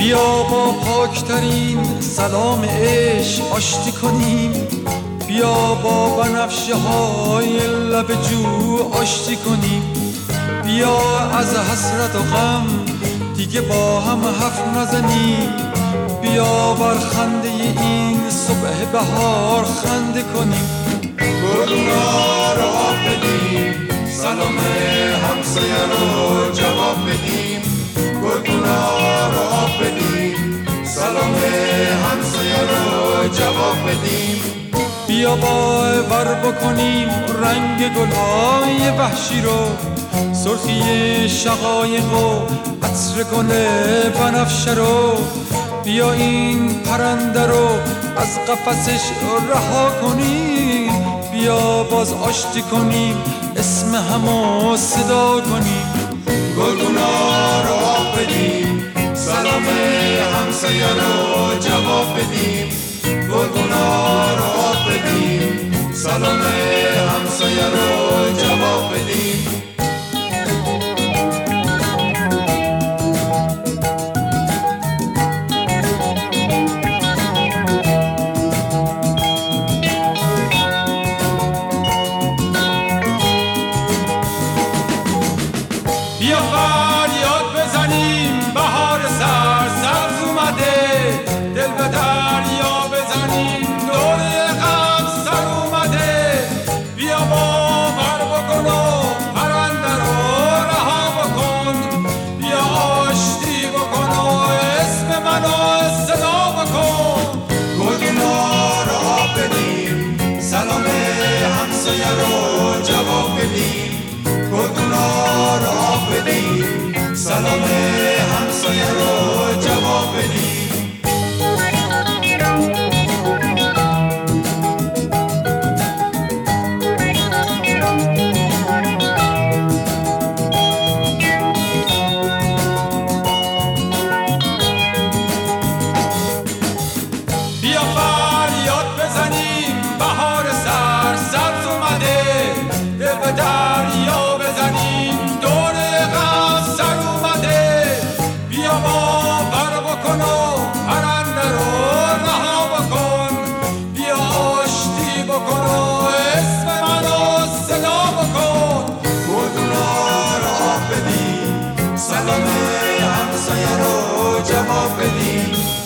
بیا با پاکترین سلام عشق آشتی کنیم، بیا با بنفشه های لب جو آشتی کنیم، بیا از حسرت و غم دیگه با هم حرف نزنیم، بیا بر خنده این صبح بهار خنده کنیم. گلونا رو آب بدیم، سلام همسایه رو جواب بدیم، گلونا رو آب بدیم، سلام همسایه رو جواب بدیم. بیا باور بکنیم رنگ گلهای وحشی رو، سرخی شقایق و عطر گل بنفشه رو، بیا این پرنده رو از قفسش رها کنیم، بیا باز آشتی کنیم اسم همو صدا کنیم. گلونا رو آب بدیم، سلام همسایه رو جواب بدیم، گلونا رو آب بدیم، سلام همسایه رو جواب بدیم. بیا فریاد بزنیم بهار سبز اومده، دل به دریا بزنیم دوره غم سر اومده، بیا باور بکن و پرنده رو رها بکن، بیا آشتی بکن و اسم منو صدا بکن. گلونا رو آب بدیم، سلام همسایه رو جواب بدیم، گلونا رو آب بدیم، سلام همسایه رو جواب بدیم. بیا فریاد بزنیم بهار سبز اومده، دل به دریا بزنیم دوره غم سر اومده، بیا باور بکن و پرنده رو رها بکن، بیا آشتی بکن و اسم منو صدا بکن. گلونا رو آب بدیم، سلام همسایه رو جواب بدیم،